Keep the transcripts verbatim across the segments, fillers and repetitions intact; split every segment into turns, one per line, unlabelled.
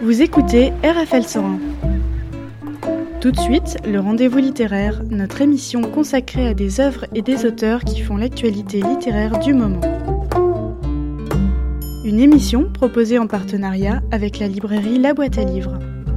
Vous écoutez R F L cent un. Tout de suite, le rendez-vous littéraire, notre émission consacrée à des œuvres et des auteurs qui font l'actualité littéraire du moment. Une émission proposée en partenariat avec la librairie La Boîte à Livres.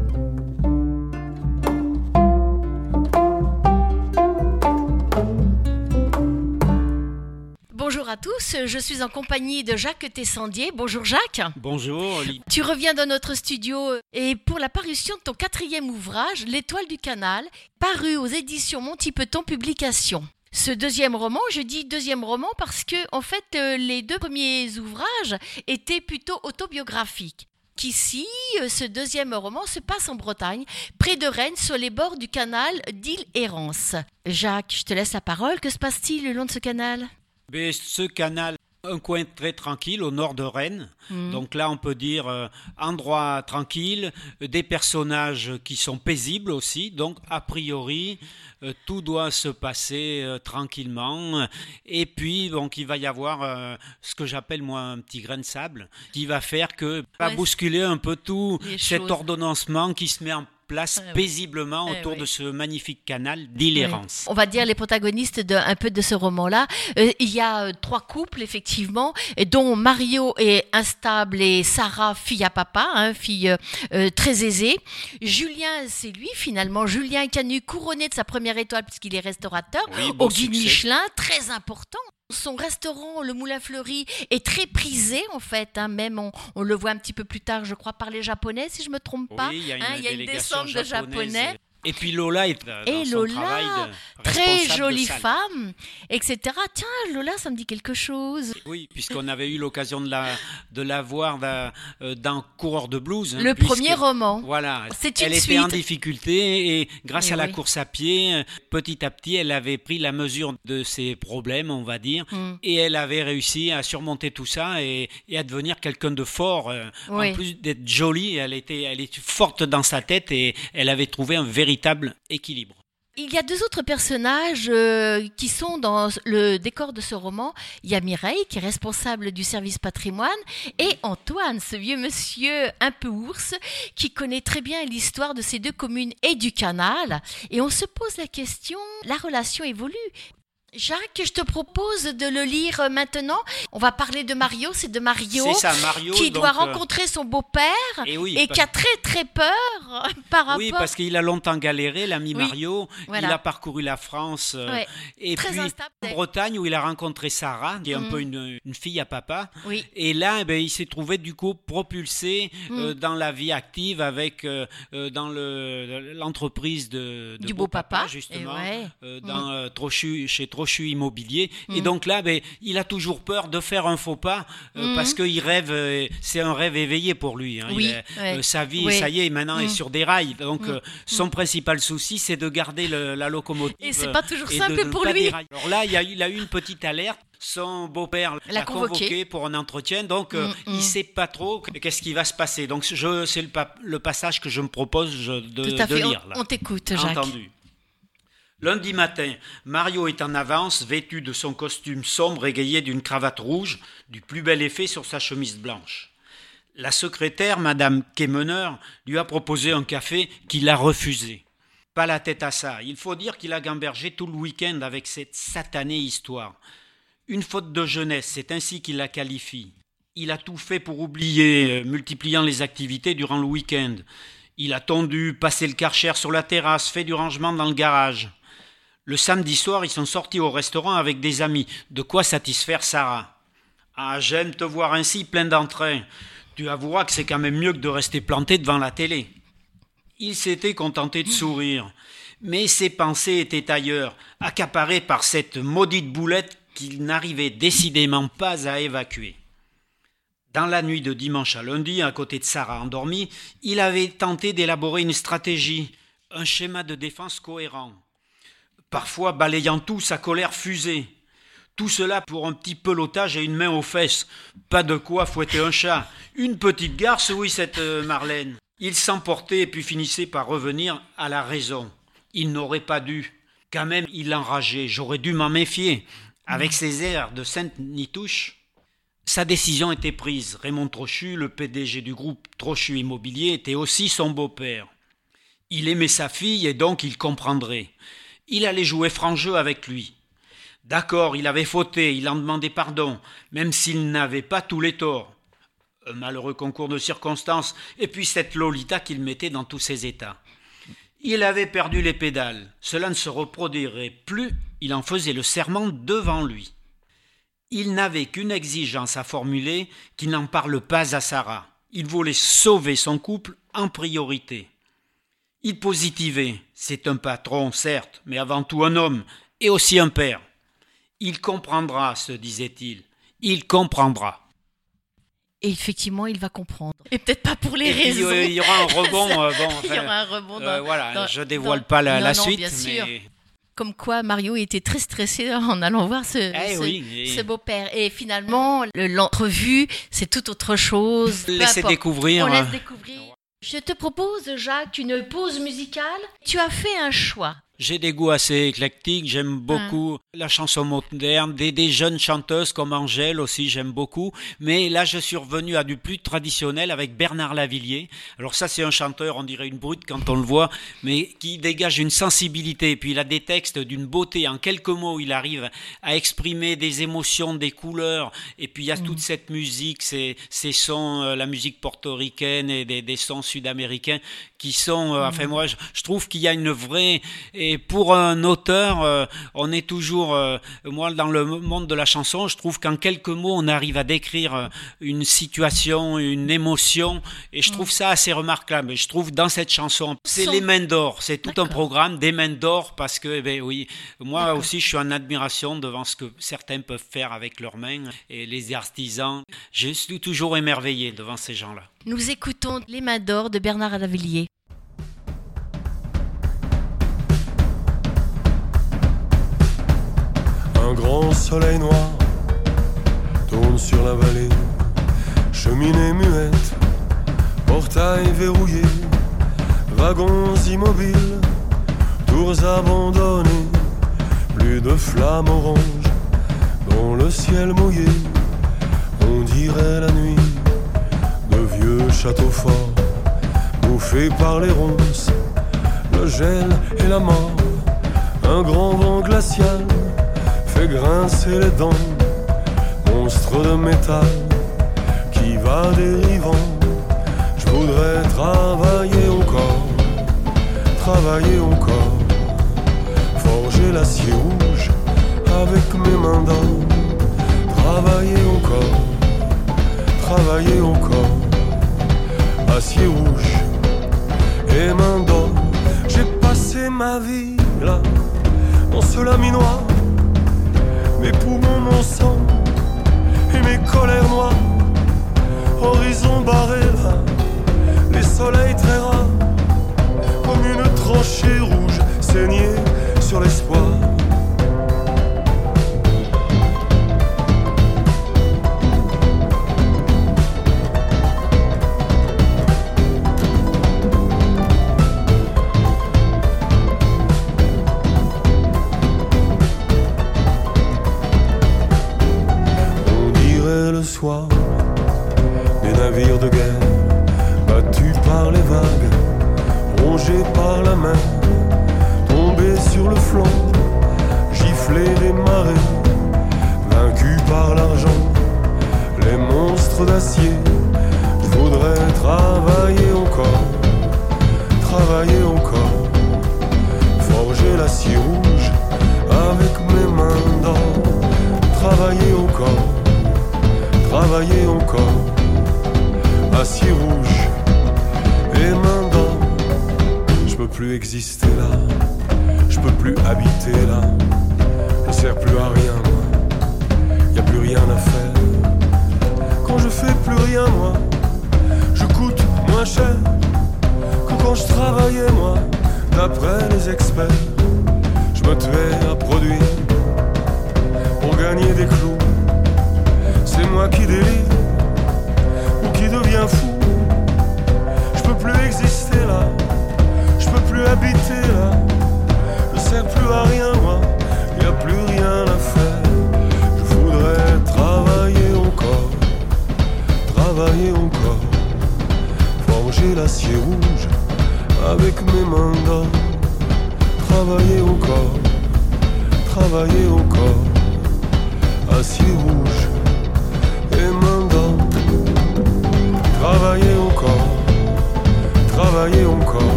Bonjour à tous, je suis en compagnie de Jacques Tessandier. Bonjour Jacques.
Bonjour.
Tu reviens dans notre studio et pour la parution de ton quatrième ouvrage, L'Étoile du Canal, paru aux éditions Montipeton Publications. Ce deuxième roman, je dis deuxième roman parce que en fait les deux premiers ouvrages étaient plutôt autobiographiques. Qu'ici, ce deuxième roman se passe en Bretagne, près de Rennes, sur les bords du canal d'Île-Hérence. Jacques, je te laisse la parole. Que se passe-t-il le long de ce canal ?
Mais ce canal, un coin très tranquille au nord de Rennes. Mmh. Donc là, on peut dire euh, endroit tranquille, des personnages qui sont paisibles aussi. Donc, a priori, euh, tout doit se passer euh, tranquillement. Et puis, donc, il va y avoir euh, ce que j'appelle, moi, un petit grain de sable qui va faire que, va ouais, bousculer un peu tout cet choses. ordonnancement qui se met en place ah, paisiblement oui. autour ah, oui. de ce magnifique canal d'Île-Hérence.
Oui. On va dire les protagonistes de, un peu de ce roman-là. Euh, il y a euh, trois couples, effectivement, dont Mario est instable et Sarah, fille à papa, hein, fille euh, très aisée. Julien, c'est lui, finalement. Julien Canu, couronné de sa première étoile, puisqu'il est restaurateur, oui, bon au guide Michelin, très important. Son restaurant, le Moulin Fleuri, est très prisé en fait, hein. Même on, on le voit un petit peu plus tard, je crois, par les Japonais, si je ne me trompe pas.
Oui, il y a une,
hein, il y a une descente de Japonais.
Et puis Lola est dans
et
son
Lola,
travail de
très jolie femme, et cetera. Tiens, Lola, ça me dit quelque chose.
Oui, puisqu'on avait eu l'occasion de la, de la voir dans, dans Coureur de blues. Hein,
le premier roman.
Voilà,
c'est une
elle
suite.
était en difficulté et grâce
et
à la
oui.
course à pied, petit à petit, elle avait pris la mesure de ses problèmes, on va dire, mm. et elle avait réussi à surmonter tout ça et, et à devenir quelqu'un de fort. Oui. En plus d'être jolie, elle était, elle était forte dans sa tête et elle avait trouvé un véritable équilibre.
Il y a deux autres personnages euh, qui sont dans le décor de ce roman. Il y a Mireille, qui est responsable du service patrimoine, et Antoine, ce vieux monsieur un peu ours, qui connaît très bien l'histoire de ces deux communes et du canal. Et on se pose la question, la relation évolue. Jacques, je te propose de le lire maintenant. On va parler de Mario, c'est de Mario,
c'est ça, Mario
qui
donc,
doit rencontrer son beau-père
et, oui,
et
parce...
qui a très très peur par rapport...
Oui, parce qu'il a longtemps galéré, l'ami oui, Mario.
Voilà.
Il a parcouru la France euh,
ouais,
et puis
instable.
en Bretagne où il a rencontré Sarah, qui est mmh. un peu une, une fille à papa.
Oui.
Et là, eh bien, il s'est trouvé du coup propulsé mmh. euh, dans la vie active avec euh, dans le, l'entreprise de, de
du beau papa, papa
justement,
ouais.
euh, dans,
mmh.
euh, Trochu, chez Trochu Immobilier. Mmh. Et donc là, ben, il a toujours peur de faire un faux pas euh, mmh. parce qu'il rêve, euh, c'est un rêve éveillé pour lui. Hein.
Oui,
il est,
ouais.
euh, sa vie,
oui.
ça y est, maintenant mmh. est sur des rails. Donc
mmh.
euh, son mmh. principal souci, c'est de garder le, la locomotive.
Et c'est pas toujours
et
simple
de, de
pour lui.
Alors là, il, a, il a eu une petite alerte. Son beau-père l'a, l'a convoqué. convoqué pour un entretien, donc euh, mmh, il ne mmh. sait pas trop qu'est-ce qui va se passer. Donc je, c'est le, pa- le passage que je me propose de,
Tout à
de
fait.
lire.
Là. On t'écoute, Jacques.
Entendu. Lundi matin, Mario est en avance, vêtu de son costume sombre égayé d'une cravate rouge, du plus bel effet sur sa chemise blanche. La secrétaire, Madame Quémeneur, lui a proposé un café qu'il a refusé. Pas la tête à ça, il faut dire qu'il a gambergé tout le week-end avec cette satanée histoire. Une faute de jeunesse, c'est ainsi qu'il la qualifie. Il a tout fait pour oublier, euh, multipliant les activités durant le week-end. Il a tondu, passé le karcher sur la terrasse, fait du rangement dans le garage. Le samedi soir, ils sont sortis au restaurant avec des amis. De quoi satisfaire Sarah. « Ah, j'aime te voir ainsi, plein d'entrain. Tu avoueras que c'est quand même mieux que de rester planté devant la télé. » Il s'était contenté de sourire. Mais ses pensées étaient ailleurs, accaparées par cette maudite boulette qu'il n'arrivait décidément pas à évacuer. Dans la nuit de dimanche à lundi, à côté de Sarah endormie, il avait tenté d'élaborer une stratégie, un schéma de défense cohérent. Parfois balayant tout, sa colère fusait. Tout cela pour un petit pelotage et une main aux fesses. Pas de quoi fouetter un chat. Une petite garce, oui, cette euh, Marlène. Il s'emportait et puis finissait par revenir à la raison. Il n'aurait pas dû. Quand même, il enrageait. J'aurais dû m'en méfier. Avec ses airs de sainte nitouche. Sa décision était prise. Raymond Trochu, le P D G du groupe Trochu Immobilier, était aussi son beau-père. Il aimait sa fille et donc il comprendrait. Il allait jouer franc jeu avec lui. D'accord, il avait fauté, il en demandait pardon, même s'il n'avait pas tous les torts. Un malheureux concours de circonstances, et puis cette Lolita qu'il mettait dans tous ses états. Il avait perdu les pédales. Cela ne se reproduirait plus, il en faisait le serment devant lui. Il n'avait qu'une exigence à formuler, qu'il n'en parle pas à Sarah. Il voulait sauver son couple en priorité. Il positivait. C'est un patron, certes, mais avant tout un homme, et aussi un père. Il comprendra, se disait-il. Il comprendra.
Et effectivement, il va comprendre. Et peut-être pas pour les
et
raisons.
Puis, euh, il y aura un rebond. Euh, bon, enfin,
il y aura un rebond. Dans,
euh, voilà,
dans,
je dévoile
dans...
pas la,
non,
la
non,
suite.
Bien
mais...
sûr. Comme quoi, Mario était très stressé en allant voir ce,
eh
ce,
oui, et...
ce beau-père. Et finalement, l'entrevue, c'est tout autre chose.
Laissez découvrir.
On laisse découvrir. Je te propose, Jacques, une pause musicale. Tu as fait un choix.
J'ai des goûts assez éclectiques, j'aime beaucoup ah. la chanson moderne, des, des jeunes chanteuses comme Angèle aussi, j'aime beaucoup. Mais là, je suis revenu à du plus traditionnel avec Bernard Lavilliers. Alors ça, c'est un chanteur, on dirait une brute quand on le voit, mais qui dégage une sensibilité. Et puis il a des textes d'une beauté. En quelques mots, il arrive à exprimer des émotions, des couleurs. Et puis il y a mmh. toute cette musique, ces, ces sons, euh, la musique portoricaine et des, des sons sud-américains qui sont... Euh, mmh. Enfin moi, je, je trouve qu'il y a une vraie... Et pour un auteur, euh, on est toujours, euh, moi dans le monde de la chanson, je trouve qu'en quelques mots, on arrive à décrire euh, une situation, une émotion, et je trouve ça assez remarquable. Et je trouve dans cette chanson, c'est Son... les mains d'or, c'est tout D'accord. un programme, des mains d'or, parce que, eh ben oui, moi D'accord. aussi, je suis en admiration devant ce que certains peuvent faire avec leurs mains, et les artisans. Je suis toujours émerveillé devant ces gens-là.
Nous écoutons Les mains d'or de Bernard Lavilliers.
Un grand soleil noir tourne sur la vallée, cheminée muette, portail verrouillé, wagons immobiles, tours abandonnées, plus de flammes oranges dans le ciel mouillé. On dirait la nuit de vieux châteaux forts, bouffés par les ronces, le gel et la mort. Un grand vent glacial fait grincer les dents, monstre de métal qui va dérivant. Je voudrais travailler encore, travailler encore, forger l'acier rouge avec mes mains d'or. Travailler encore, travailler encore, acier rouge et mains d'or. J'ai passé ma vie là, dans ce laminoir. Mes poumons, mon sang et mes colères noires. Horizon barré là, les soleils très rares, comme une tranchée rouge saignée sur l'espoir. Des navires de guerre battus par les vagues, rongés par la main, tombés sur le flanc, giflés des marées, vaincus par l'argent, les monstres d'acier. Je voudrais travailler encore, travailler encore, forger l'acier rouge avec mes mains d'or. Travailler encore, travailler encore, acier rouge et main d'or. Je peux plus exister là, je peux plus habiter là. Je sers plus à rien moi, y a plus rien à faire. Quand je fais plus rien moi, je coûte moins cher que quand je travaillais moi. D'après les experts, je me tuais à produire pour gagner des clous. C'est moi qui délire ou qui deviens fou. Je peux plus exister là, je peux plus habiter là. Je sers plus à rien moi, y a plus rien à faire. Je voudrais travailler encore, travailler encore, forger l'acier rouge avec mes mandats. Travailler encore, travailler encore, acier rouge et mandat. Travailler encore, travailler encore,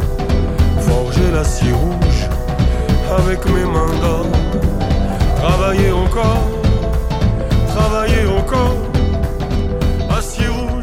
forger l'acier rouge avec mes mandats. Travailler encore, travailler encore, acier rouge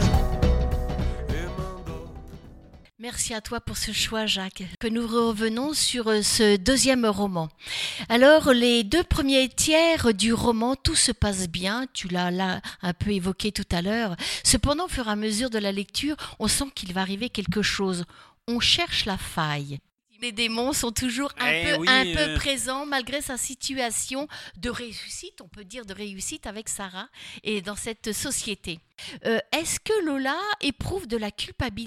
et mandat.
Merci à toi pour ce choix, Jacques. Que nous revenons sur ce deuxième roman. Alors, les deux premiers tiers du roman, tout se passe bien. Tu l'as là un peu évoqué tout à l'heure. Cependant, au fur et à mesure de la lecture, on sent qu'il va arriver quelque chose. On cherche la faille. Les démons sont toujours un,
Eh
peu,
oui,
un peu
euh...
présents malgré sa situation de réussite, on peut dire de réussite avec Sarah et dans cette société. Euh, est-ce que Lola éprouve de la culpabilité ?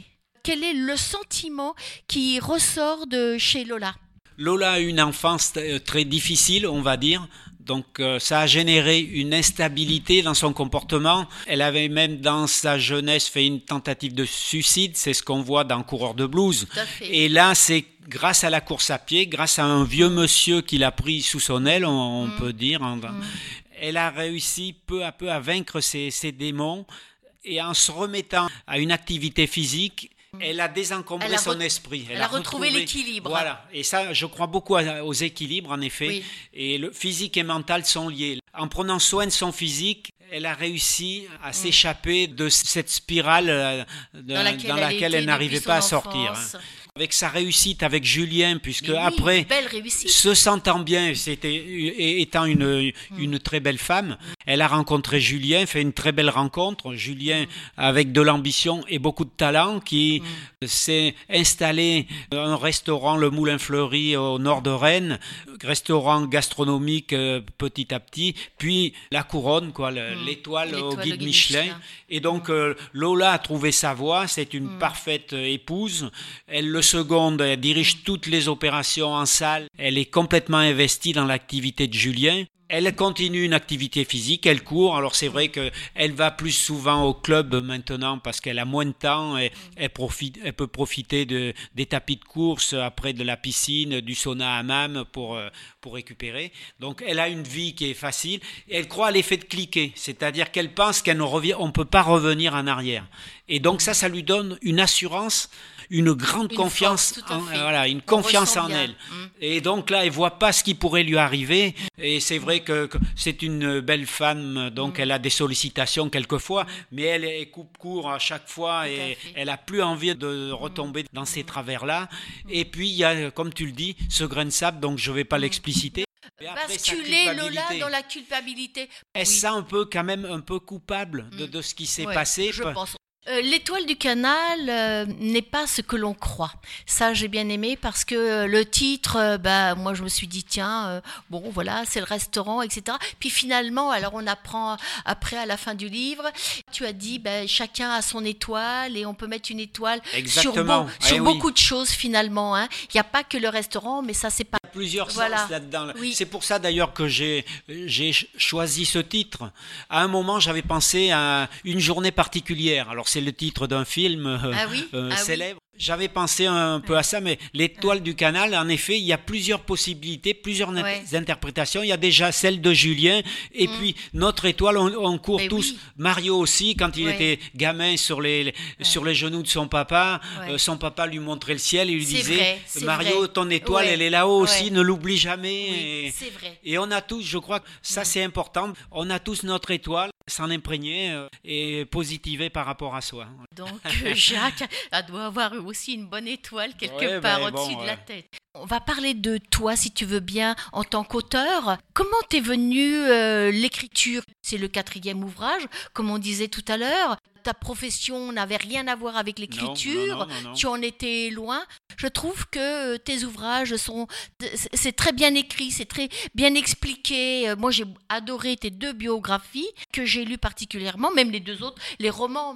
Quel est le sentiment qui ressort de chez Lola ?
Lola a eu une enfance très difficile, on va dire. Donc euh, ça a généré une instabilité dans son comportement. Elle avait même dans sa jeunesse fait une tentative de suicide, c'est ce qu'on voit dans Coureur de blues. Et là, c'est grâce à la course à pied, grâce à un vieux monsieur qui l'a pris sous son aile, on, on mmh. peut dire. Mmh. Elle a réussi peu à peu à vaincre ses, ses démons et en se remettant à une activité physique, elle a désencombré elle a son re- esprit.
Elle, elle a, a retrouvé, retrouvé l'équilibre.
Voilà. Et ça, je crois beaucoup aux équilibres, en effet. Oui. Et le physique et mental sont liés. En prenant soin de son physique, elle a réussi à mmh. s'échapper de cette spirale de, dans laquelle, dans laquelle elle, elle n'arrivait pas à sortir. Hein. Avec sa réussite avec Julien, puisque oui, après, se sentant bien, c'était, étant une, mmh. une très belle femme, elle a rencontré Julien, fait une très belle rencontre. Julien, mmh. avec de l'ambition et beaucoup de talent, qui mmh. s'est installé dans un restaurant, le Moulin Fleuri, au nord de Rennes, restaurant gastronomique euh, petit à petit, puis la couronne, quoi, le, mmh. l'étoile, l'étoile au guide, guide Michelin. Michelin. Et donc, euh, Lola a trouvé sa voie, c'est une mmh. parfaite épouse. Elle le seconde, elle dirige toutes les opérations en salle. Elle est complètement investie dans l'activité de Julien. Elle continue une activité physique, elle court. Alors c'est vrai qu'elle va plus souvent au club maintenant parce qu'elle a moins de temps. Et elle, profite, elle peut profiter de, des tapis de course, après de la piscine, du sauna hammam pour, pour récupérer. Donc elle a une vie qui est facile. Et elle croit à l'effet de cliquet, c'est-à-dire qu'elle pense qu'on ne peut pas revenir en arrière. Et donc ça, ça lui donne une assurance, une grande une confiance, force, en, voilà, une On confiance en bien. Elle. Mmh. Et donc là, elle voit pas ce qui pourrait lui arriver. Et c'est vrai que, que c'est une belle femme, donc mmh. elle a des sollicitations quelquefois, mmh. mais elle, elle coupe court à chaque fois Tout et elle a plus envie de retomber mmh. dans ces travers-là. Mmh. Et puis il y a, comme tu le dis, ce grain de sable, donc je vais pas mmh. l'expliciter.
Basculer Lola dans la culpabilité.
Elle oui. sent un peu quand même un peu coupable de, de ce qui s'est
ouais,
passé.
Je pense. Euh, l'étoile du canal euh, n'est pas ce que l'on croit. Ça, j'ai bien aimé parce que euh, le titre, euh, bah, moi, je me suis dit, tiens, euh, bon, voilà, c'est le restaurant, et cetera. Puis finalement, alors on apprend après, à la fin du livre, tu as dit, bah, chacun a son étoile et on peut mettre une étoile
Exactement.
sur, beau, sur
eh
beaucoup
oui.
de choses finalement. Hein. Il n'y a pas que le restaurant, mais ça, c'est pas...
Il y a plusieurs
voilà.
sens là-dedans.
Oui.
C'est pour ça d'ailleurs que j'ai, j'ai choisi ce titre. À un moment, j'avais pensé à une journée particulière. Alors, c'est le titre d'un film euh,
ah oui
euh,
ah
célèbre.
Oui.
J'avais pensé un peu à ça, mais l'étoile du canal, en effet, il y a plusieurs possibilités, plusieurs ouais. interprétations. Il y a déjà celle de Julien, et mmh. puis notre étoile, on, on court mais tous. Oui. Mario aussi, quand il ouais. était gamin sur les, ouais. sur les genoux de son papa, ouais. euh, son papa lui montrait le ciel et lui
c'est
disait
vrai,
Mario,
vrai.
ton étoile, ouais. elle est là-haut ouais. aussi, ne l'oublie jamais.
Oui,
et,
c'est vrai.
et on a tous, je crois que ça mmh. c'est important, on a tous notre étoile, s'en imprégner euh, et positiver par rapport à soi.
Donc Jacques elle doit avoir aussi une bonne étoile quelque ouais, part ben, au-dessus bon, de ouais. la tête. On va parler de toi, si tu veux bien, en tant qu'auteur. Comment t'es venue euh, l'écriture ? C'est le quatrième ouvrage, comme on disait tout à l'heure. Ta profession n'avait rien à voir avec l'écriture.
Non, non, non, non.
Tu en étais loin. Je trouve que tes ouvrages sont... C'est très bien écrit, c'est très bien expliqué. Moi, j'ai adoré tes deux biographies que j'ai lues particulièrement, même les deux autres. Les romans, tout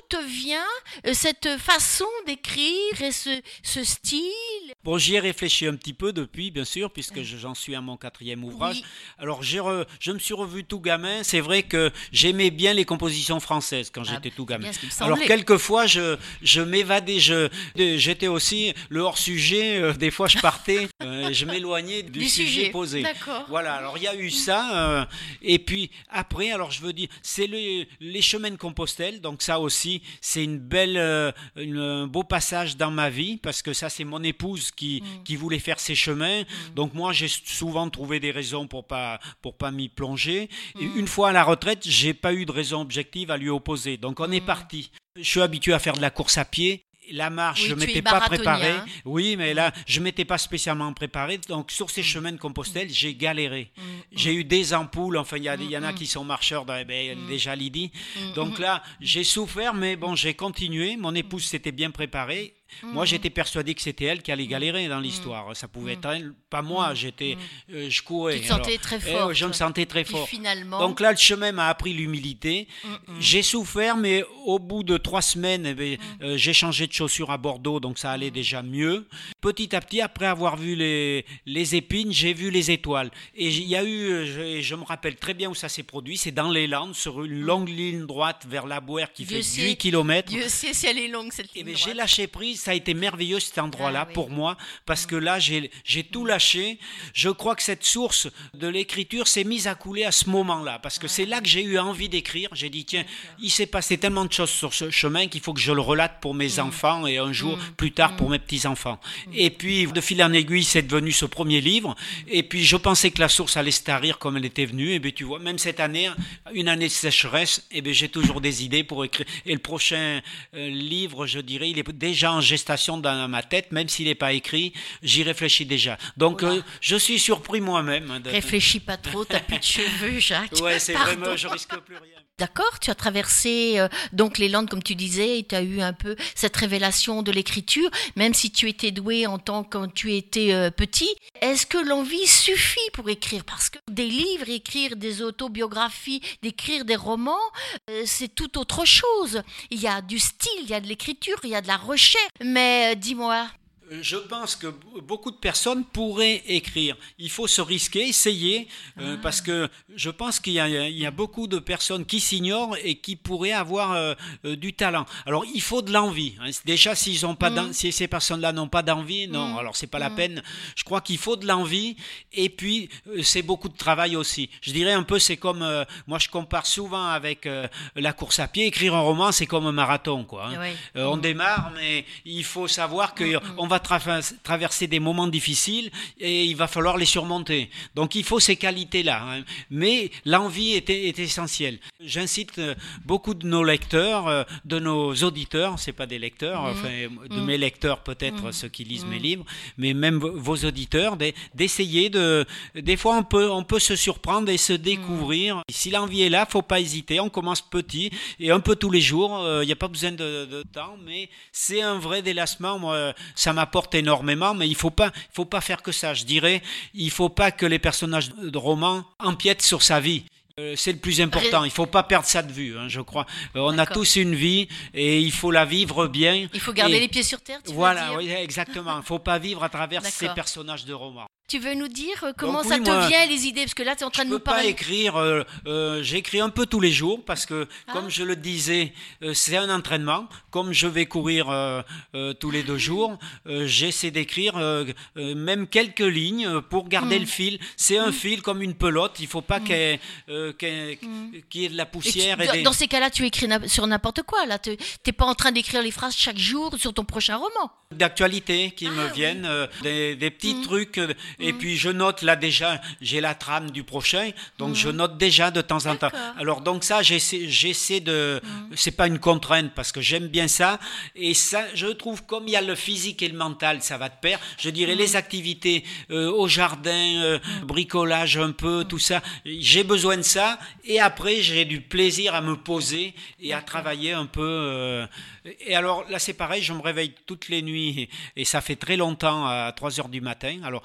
te vient euh, cette façon d'écrire et ce, ce style?
Bon, j'y ai réfléchi un petit peu depuis, bien sûr, puisque j'en suis à mon quatrième ouvrage.
Oui.
Alors, j'ai re, je me suis revu tout gamin. C'est vrai que j'aimais bien les compositions françaises quand
Ah,
j'étais tout
c'est
gamin.
bien ce qui me
Alors,
semblait.
quelquefois, je, je m'évadais. Je, j'étais aussi le hors-sujet. Euh, des fois, je partais, euh, je m'éloignais du,
Du
sujet,
sujet.
posé.
D'accord.
Voilà, alors il y a eu ça. Euh, et puis, après, alors je veux dire, c'est le, les chemins de Compostelle. Donc, ça aussi, c'est une belle, euh, une, un beau passage dans ma vie, parce que ça, c'est mon épouse qui,
Mm.
qui voulait faire ses chemins.
Mm.
Donc moi, j'ai souvent trouvé des raisons pour pas pour pas m'y plonger. Et
Mm.
une fois à la retraite, j'ai pas eu de raison objective à lui opposer. Donc on est
Mm.
parti. Je suis habitué à faire de la course à pied. La marche,
Oui,
je
tu
m'étais
es
pas
marathonien,
préparé.
hein.
Oui, mais là, je m'étais pas spécialement préparé. Donc sur ces chemins de Compostelle, j'ai galéré.
Mm.
J'ai eu des ampoules. Enfin, il y, a-
Mm,
il y en a
mm.
qui sont marcheurs, dans- ben,
Mm.
déjà Lydie.
Mm.
Donc là, j'ai souffert, mais bon, j'ai continué. Mon épouse s'était bien préparée. Moi, j'étais persuadé que c'était elle qui allait galérer dans l'histoire. Ça pouvait être elle, pas moi. J'étais, euh, je courais.
Tu te sentais
Alors,
très
eh,
fort.
je me sentais très
Puis
fort.
finalement.
Donc là, le chemin m'a appris l'humilité.
Mm, mm.
J'ai souffert, mais au bout de trois semaines, eh ben, euh, j'ai changé de chaussures à Bordeaux, donc ça allait déjà mieux. Petit à petit, après avoir vu les, les épines, j'ai vu les étoiles. Et il y a eu, euh, je, je me rappelle très bien où ça s'est produit, c'est dans les Landes, sur une longue ligne droite vers la Bouère qui
Dieu
fait
sait-
huit kilomètres.
Dieu sait si elle est longue cette
Eh
ligne
ben,
droite.
j'ai lâché prise, ça a été merveilleux cet endroit-là
Ah oui.
pour moi, parce que là j'ai j'ai tout lâché. Je crois que cette source de l'écriture s'est mise à couler à ce moment-là, parce que c'est là que j'ai eu envie d'écrire. J'ai dit tiens, il s'est passé tellement de choses sur ce chemin qu'il faut que je le relate pour mes enfants et un jour plus tard pour mes petits-enfants. Et puis de fil en aiguille, c'est devenu ce premier livre. Et puis je pensais que la source allait se tarir comme elle était venue. Et bien tu vois, même cette année, une année de sécheresse, et bien j'ai toujours des idées pour écrire. Et le prochain euh, livre, je dirais, il est déjà en gestation dans ma tête, même s'il n'est pas écrit, j'y réfléchis déjà. Donc
Oula.
euh, je suis surpris moi-même. hein, de-
Réfléchis pas trop, t'as plus de cheveux, Jacques.
Ouais, c'est
Pardon.
vraiment, je risque plus rien.
D'accord, tu as traversé euh, donc les Landes comme tu disais, et tu as eu un peu cette révélation de l'écriture, même si tu étais doué en tant que quand tu étais euh, petit. Est-ce que l'envie suffit pour écrire? Parce que des livres, écrire des autobiographies, d'écrire des romans, euh, c'est tout autre chose. Il y a du style, il y a de l'écriture, il y a de la recherche. Mais euh, dis-moi.
Je pense que beaucoup de personnes pourraient écrire. Il faut se risquer, essayer, euh,
Ah.
parce que je pense qu'il y a, il y a beaucoup de personnes qui s'ignorent et qui pourraient avoir euh, euh, du talent. Alors, il faut de l'envie. hein. Déjà, s'ils ont pas,
Mm.
d'en- si ces personnes-là n'ont pas d'envie, non,
Mm.
alors c'est pas la
Mm.
peine. Je crois qu'il faut de l'envie, et puis euh, c'est beaucoup de travail aussi. Je dirais un peu, c'est comme, euh, moi je compare souvent avec euh, la course à pied. Écrire un roman, c'est comme un marathon, quoi. hein.
Oui.
Euh, on démarre, mais il faut savoir qu'on va tra- traverser des moments difficiles et il va falloir les surmonter. Donc il faut ces qualités-là. hein. Mais l'envie est, est essentielle. J'incite euh, beaucoup de nos lecteurs, euh, de nos auditeurs, c'est pas des lecteurs,
Mhm.
enfin de
Mhm.
mes lecteurs peut-être,
Mhm.
ceux qui lisent
Mhm.
mes livres, mais même vos vos auditeurs, d'e- d'essayer de... Des fois on peut, on peut se surprendre et se découvrir. Si l'envie est là, faut pas hésiter. On commence petit et un peu tous les jours. Il n'y a pas besoin de, de temps, mais c'est un vrai délassement. Moi, ça m'apporte énormément, mais il faut pas, il faut pas faire que ça. Je dirais, il faut pas que les personnages de romans empiètent sur sa vie. Euh, c'est le plus important. Il faut pas perdre ça de vue, hein, je crois. Euh, on a
D'accord.
tous une vie et il faut la vivre bien.
Il faut garder
Et
les pieds sur terre, tu
Voilà,
veux dire?
oui, exactement. Il faut pas vivre à travers ces
D'accord.
personnages de romans.
Tu veux nous dire euh, comment
Donc
ça
oui,
te
moi,
vient les idées? Parce que là, tu es en train
Je
de
peux
nous
pas
parler.
écrire. Euh, euh, J'écris un peu tous les jours parce que,
Ah.
comme je le disais, euh, c'est un entraînement. Comme je vais courir euh, euh, tous les deux jours, euh, j'essaie d'écrire euh, euh, même quelques lignes euh, pour garder
Mm.
le fil. C'est un fil comme une pelote. Il faut pas
Mm.
qu'il y ait, euh, qu'il y ait-
Mm.
qu'il y ait de la
Et tu-
poussière. Et
dans,
des...
dans ces cas-là, tu écris na- sur n'importe quoi. Là, tu n'es pas en train d'écrire les phrases chaque jour sur ton prochain roman.
d'actualité qui
Ah,
me
oui.
viennent, euh, des, des petits
Mm.
trucs. euh, Et
Mm.
puis je note là déjà, j'ai la trame du prochain, donc
Mm.
je note déjà de temps en temps.
D'accord.
Alors donc ça, j'essaie, j'essaie de,
Mm.
c'est pas une contrainte parce que j'aime bien ça. Et ça, je trouve comme il y a le physique et le mental, ça va de pair. Je dirais
Mm.
les activités euh, au jardin, euh, bricolage un peu, tout ça. J'ai besoin de ça. Et après, j'ai du plaisir à me poser et à
D'accord.
travailler un peu. euh, Et alors là, c'est pareil, je me réveille toutes les nuits et, et ça fait très longtemps à trois heures du matin. Alors
Mm.
quand je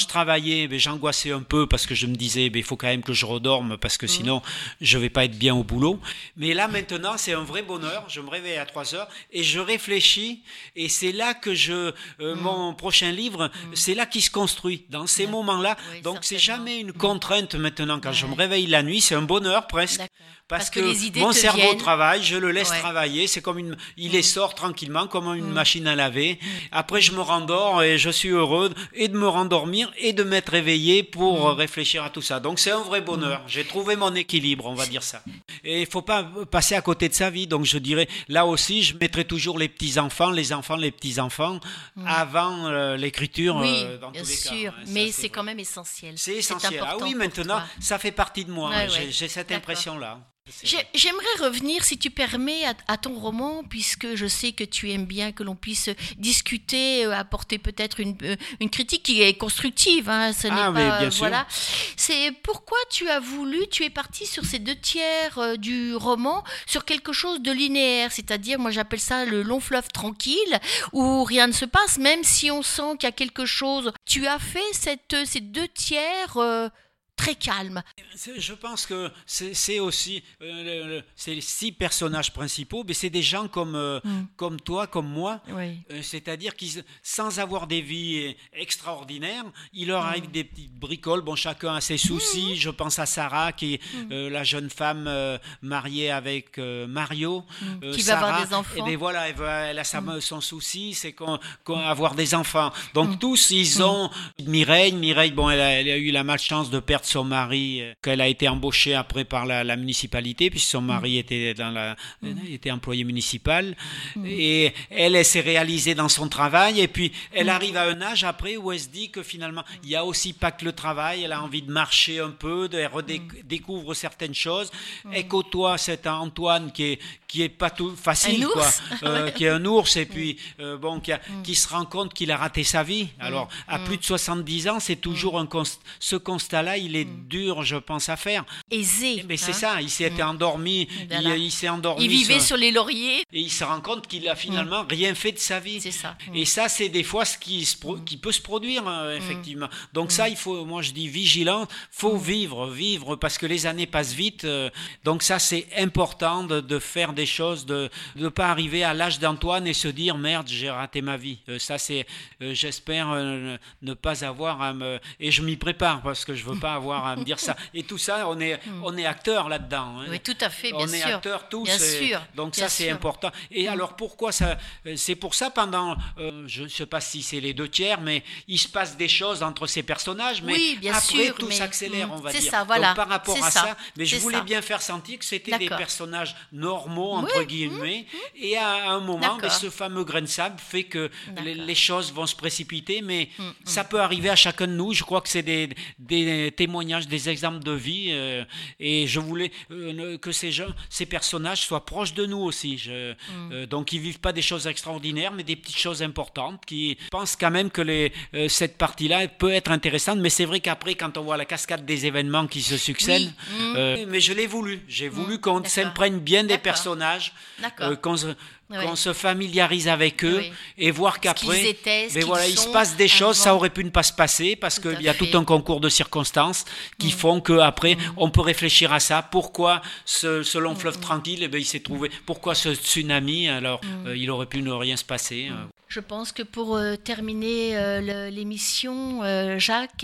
je travaillais, ben, j'angoissais un peu parce que je me disais, ben, il faut quand même que je redorme parce que sinon, je vais pas être bien au boulot. Mais là, maintenant, c'est un vrai bonheur. Je me réveille à trois heures et je réfléchis. Et c'est là que je, euh, mmh. mon prochain livre, mmh. c'est là qu'il se construit, dans ces ouais. moments-là. Oui, donc, c'est jamais une contrainte maintenant. Quand ouais. je me réveille la nuit, c'est un bonheur presque. D'accord. Parce, Parce que, que les idées mon cerveau viennent. Travaille, je le laisse ouais. travailler, c'est comme une, il mmh. les sort tranquillement comme une mmh. machine à laver. Mmh. Après, je me rendors et je suis heureux et de me rendormir et de m'être réveillé pour mmh. réfléchir à tout ça. Donc, c'est un vrai bonheur. Mmh. J'ai trouvé mon équilibre, on va dire ça. Et il faut pas passer à côté de sa vie. Donc, je dirais, là aussi, je mettrai toujours les petits-enfants, les enfants, les petits-enfants mmh. avant euh, l'écriture
oui,
euh, dans
bien
tous les
sûr.
cas.
Mais
ça,
c'est, c'est quand même essentiel.
C'est essentiel. C'est ah oui, maintenant, ça fait partie de moi. Ouais, j'ai, ouais. j'ai cette D'accord. impression-là.
J'ai, j'aimerais revenir, si tu permets, à, à ton roman, puisque je sais que tu aimes bien que l'on puisse discuter, euh, apporter peut-être une, euh, une critique qui est constructive. Hein, ce
ah,
n'est
mais
pas,
bien
euh,
sûr.
Voilà. C'est pourquoi tu as voulu, tu es parti sur ces deux tiers euh, du roman, sur quelque chose de linéaire, c'est-à-dire, moi j'appelle ça le long fleuve tranquille, où rien ne se passe, même si on sent qu'il y a quelque chose. Tu as fait cette, ces deux tiers... Euh, très calme.
Je pense que c'est, c'est aussi euh, le, le, c'est les six personnages principaux, mais c'est des gens comme euh, mm. comme toi, comme moi. Oui. Euh, c'est-à-dire qu'ils, sans avoir des vies extraordinaires, il leur arrive mm. des petites bricoles. Bon, chacun a ses soucis. Mm. Je pense à Sarah, qui est mm. euh, la jeune femme euh, mariée avec euh, Mario,
mm.
euh,
qui
Sarah,
va avoir des enfants.
Et bien voilà, elle, va, elle a sa, mm. son souci, c'est qu'on, qu'on avoir des enfants. Donc mm. tous, ils ont mm. Mireille. Mireille, bon, elle a, elle a eu la malchance de perdre son mari, qu'elle a été embauchée après par la, la municipalité, puisque son mari mmh. était, dans la, mmh. était employé municipal. Mmh. Et elle, elle s'est réalisée dans son travail. Et puis, elle mmh. arrive à un âge après où elle se dit que finalement, il n'y a aussi pas que le travail. Elle a envie de marcher un peu, de, elle redécouvre mmh. certaines choses. Mmh. Elle côtoie cet Antoine qui est, qui est pas tout facile,
un
quoi,
ours.
euh, qui est un ours, et puis, euh, bon, qui, a, mmh. qui se rend compte qu'il a raté sa vie. Alors, à mmh. plus de soixante-dix ans, c'est toujours mmh. un const, ce constat-là, il est mmh. dur, je pense, à faire.
Aisé.
Mais c'est
hein.
ça, il s'est mmh. endormi, il, il s'est endormi.
Il vivait sur, sur les lauriers.
Et il se rend compte qu'il a finalement mmh. rien fait de sa vie.
C'est ça. Mmh.
Et ça, c'est des fois ce qui, se pro- mmh. qui peut se produire, euh, effectivement. Mmh. Donc mmh. ça, il faut, moi je dis vigilant, faut mmh. vivre, vivre, parce que les années passent vite. Euh, donc ça, c'est important de, de faire des choses, de ne pas arriver à l'âge d'Antoine et se dire, merde, j'ai raté ma vie. Euh, ça, c'est, euh, j'espère euh, ne pas avoir à me... Et je m'y prépare, parce que je veux pas avoir à me dire ça. Et tout ça, on est, mm. on est acteurs là-dedans. Hein.
Oui, tout à fait, bien
on
sûr.
On est acteurs tous.
Bien
et,
sûr.
Donc
bien
ça, c'est
sûr.
important. Et mm. alors, pourquoi ça... C'est pour ça, pendant... Euh, je ne sais pas si c'est les deux tiers, mais il se passe des choses entre ces personnages. Mais
oui, bien
après,
sûr,
tout
mais...
s'accélère, on va
c'est
dire.
Ça, voilà.
Donc, par rapport
c'est
à
ça.
ça, mais je
c'est
voulais
ça.
bien faire sentir que c'était
D'accord.
des personnages normaux, entre
oui.
guillemets. Mm. Et à un moment, mais ce fameux grain de sable fait que les, les choses vont se précipiter. Mais mm. ça peut arriver à chacun de nous. Je crois que c'est des, des témoignages, des exemples de vie, euh, et je voulais euh, que ces gens, ces personnages soient proches de nous aussi. Je, mm. euh, donc ils vivent pas des choses extraordinaires, mais des petites choses importantes. Qui pensent quand même que les, euh, cette partie-là peut être intéressante, mais c'est vrai qu'après, quand on voit la cascade des événements qui se succèdent, oui. mm. euh, mais je l'ai voulu. J'ai voulu mm. qu'on D'accord. s'imprègne bien des D'accord. personnages, euh, qu'on se Oui. qu'on se familiarise avec eux oui. et voir qu'après,
étaient,
mais voilà, il se passe des choses,
avant.
Ça aurait pu ne pas se passer parce qu'il y a fait. tout un concours de circonstances qui mmh. font qu'après, mmh. on peut réfléchir à ça. Pourquoi ce, ce long fleuve mmh. tranquille, eh bien, il s'est trouvé, pourquoi ce tsunami, alors mmh. euh, il aurait pu ne rien se passer. Mmh.
Je pense que pour euh, terminer euh, le, l'émission, euh, Jacques,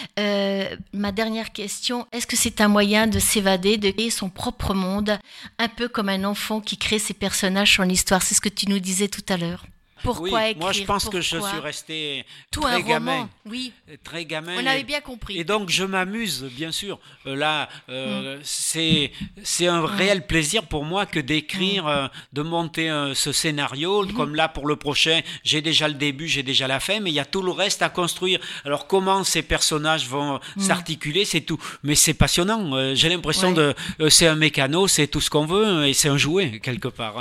euh, ma dernière question, est-ce que c'est un moyen de s'évader, de créer son propre monde, un peu comme un enfant qui crée ses personnages, son histoire? C'est ce que tu nous disais tout à l'heure. Pourquoi
oui,
écrire?
Moi, je pense
Pourquoi?
que je suis resté
Tout
très
un
gamin.
Roman, oui.
Très gamin.
On avait bien compris.
Et donc, je m'amuse, bien sûr. Euh, là, euh, mm. c'est, c'est un mm. réel plaisir pour moi que d'écrire, mm. euh, de monter euh, ce scénario. Mm. Comme là, pour le prochain, j'ai déjà le début, j'ai déjà la fin, mais il y a tout le reste à construire. Alors, comment ces personnages vont mm. s'articuler, c'est tout. Mais c'est passionnant. Euh, j'ai l'impression ouais. de... Euh, c'est un mécano, c'est tout ce qu'on veut, et c'est un jouet, quelque part. Hein.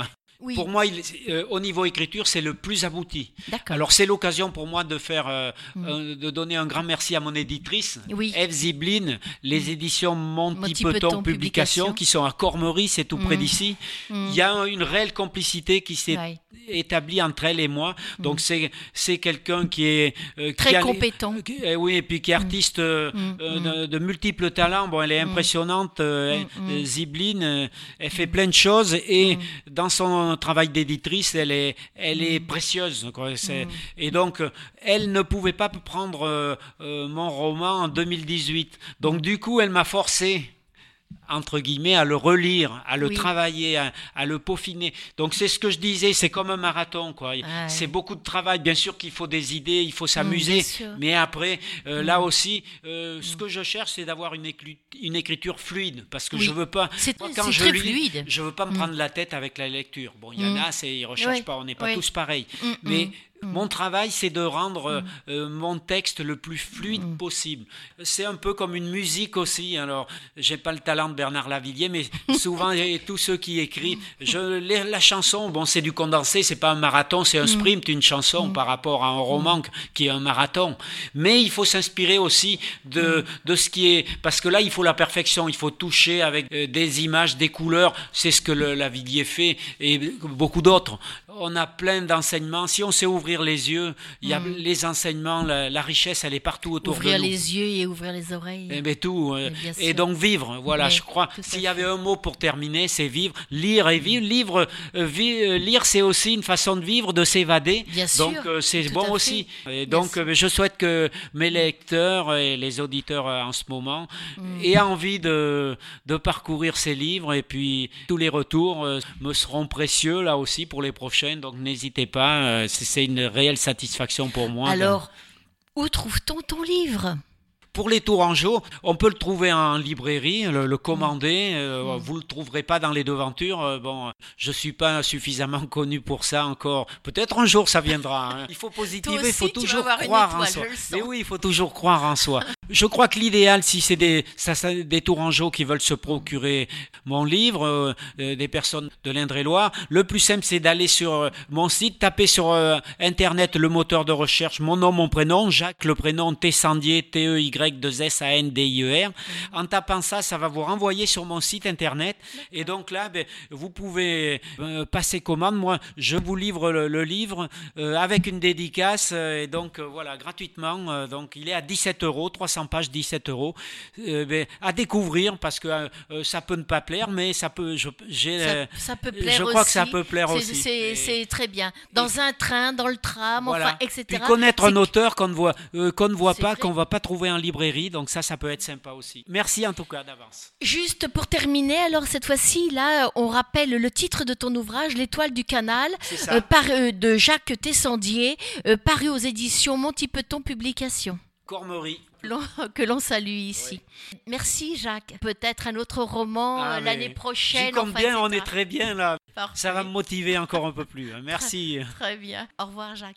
Oui.
Pour moi, il, euh, au niveau écriture, c'est le plus abouti.
D'accord.
Alors, c'est l'occasion pour moi de faire, euh,
Mm.
euh, de donner un grand merci à mon éditrice,
Oui.
Ève Ziblin, les éditions Monty,
Monty
Peton
Peton
Publications,
Publications.
qui sont à Cormery, c'est tout près
Mm.
d'ici.
Mm.
Il y a une réelle complicité qui s'est
Ouais.
établie entre elle et moi. Donc,
Mm.
c'est, c'est quelqu'un qui est... euh,
Très
qui a-
compétent.
qui- eh oui, et puis qui est artiste euh,
Mm.
euh, de, de multiples talents. Bon, elle est
Mm.
impressionnante, euh,
Mm.
euh, Ziblin. euh, Elle fait plein de choses et
Mm.
dans son travail d'éditrice, elle est, elle est
Mm.
précieuse. Quoi. C'est-
Mm.
Et donc, euh, elle ne pouvait pas prendre euh, euh, mon roman en deux mille dix-huit. Donc, du coup, elle m'a forcé, entre guillemets, à le relire, à le
Oui.
travailler, à, à le peaufiner. Donc c'est ce que je disais, c'est comme un marathon, quoi.
Ouais.
C'est beaucoup de travail. Bien sûr qu'il faut des idées, il faut
Mm,
s'amuser,
bien sûr.
mais après, euh,
Mm.
là aussi, euh, ce que je cherche, c'est d'avoir une, éclu- une écriture fluide, parce que
Oui.
je veux pas.
C'est,
Moi,
c'est
quand je
très
lis,
fluide.
je veux pas me
Mm.
prendre la tête avec la lecture. Bon, il y en
Mm.
a, c'est ils recherchent
Ouais.
pas, on n'est pas
Ouais.
tous pareils.
Mm,
Mais
mm.
mon travail, c'est de rendre euh, euh, mon texte le plus fluide
Mm.
possible. C'est un peu comme une musique aussi. Alors, j'ai pas le talent de Bernard Lavilliers, mais souvent, et tous ceux qui écrivent, je, les- la chanson, bon, c'est du condensé, c'est pas un marathon, c'est un sprint, une chanson par rapport à un roman qui est un marathon. Mais il faut s'inspirer aussi de, de ce qui est, parce que là, il faut la perfection, il faut toucher avec euh, des images, des couleurs. C'est ce que le, Lavilliers fait et beaucoup d'autres. On a plein d'enseignements. Si on sait ouvrir les yeux, il y a
Mm.
les enseignements, la, la richesse, elle est partout autour
Ouvrir
de nous.
les yeux et ouvrir les oreilles.
Eh ben tout. euh,
Mais bien
et
sûr.
donc vivre, voilà,
Oui,
je crois.
tout à
S'il y
fait.
avait un mot pour terminer, c'est vivre, lire et vivre. Livre, euh, vi- euh, lire, c'est aussi une façon de vivre, de s'évader.
Bien sûr,
Donc euh, c'est
tout
bon
à
aussi.
fait.
Et donc
Bien
euh, je souhaite que mes lecteurs et les auditeurs euh, en ce moment
Mm.
aient envie de, de parcourir ces livres et puis tous les retours euh, me seront précieux là aussi pour les prochaines. Donc n'hésitez pas, euh, c'est, c'est une réelle satisfaction pour moi.
Alors, où trouve-t-on ton livre ?
Pour les Tourangeaux, on peut le trouver en librairie, le, le commander. Euh,
Mm.
vous le trouverez pas dans les devantures. Euh, bon, je suis pas suffisamment connu pour ça encore. Peut-être un jour ça viendra. Hein. Il faut positiver,
Toi
il faut
aussi, tu vas
toujours
avoir une
croire en
étoile,
soi.
je le sens.
Mais oui, il faut toujours croire en soi. Je crois que l'idéal, si c'est des, ça, ça, des Tourangeaux qui veulent se procurer mon livre, euh, euh, des personnes de l'Indre-et-Loire, le plus simple, c'est d'aller sur euh, mon site, taper sur euh, Internet le moteur de recherche, mon nom, mon prénom, Jacques, le prénom Tessandier, T E Y deux S A N D I E R. En tapant ça, ça va vous renvoyer sur mon site Internet. Et donc là, ben, vous pouvez euh, passer commande. Moi, je vous livre le, le livre euh, avec une dédicace. euh, et donc, euh, voilà, gratuitement. Euh, donc, il est à dix-sept euros, trois cents pages, dix-sept euros. Euh, ben, à découvrir parce que euh, ça peut ne pas plaire, mais ça peut. Je, j'ai, euh,
ça, ça peut plaire
je
aussi.
crois que ça peut plaire
c'est,
aussi.
C'est,
Et-
c'est très bien. Dans un train, dans le tram,
Voilà.
enfin, et cetera.
Puis connaître
C'est
un auteur qu'on ne voit, euh, qu'on ne voit
C'est
pas,
vrai.
qu'on ne va pas trouver en librairie. Donc ça, ça peut être sympa aussi. Merci en tout cas d'avance.
Juste pour terminer, alors cette fois-ci, là, on rappelle le titre de ton ouvrage, L'étoile du canal,
C'est ça.
euh, par, euh, de Jacques Tessandier, euh, paru aux éditions Monty Peton Publications.
Cormery.
L'on- que l'on salue ici. Merci Jacques. Peut-être un autre roman
Ah,
euh,
mais
l'année prochaine.
J'y compte
enfin,
bien, on
et cetera.
est très bien là.
Parfait.
Ça va me motiver encore un peu plus. hein. Merci.
Très bien. Au revoir Jacques.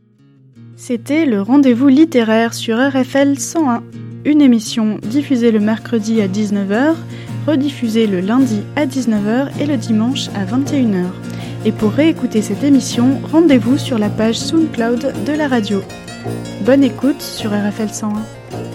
C'était le rendez-vous littéraire sur R F L cent un, une émission diffusée le mercredi à dix-neuf heures, rediffusée le lundi à dix-neuf heures et le dimanche à vingt et une heures. Et pour réécouter cette émission, rendez-vous sur la page SoundCloud de la radio. Bonne écoute sur R F L cent un.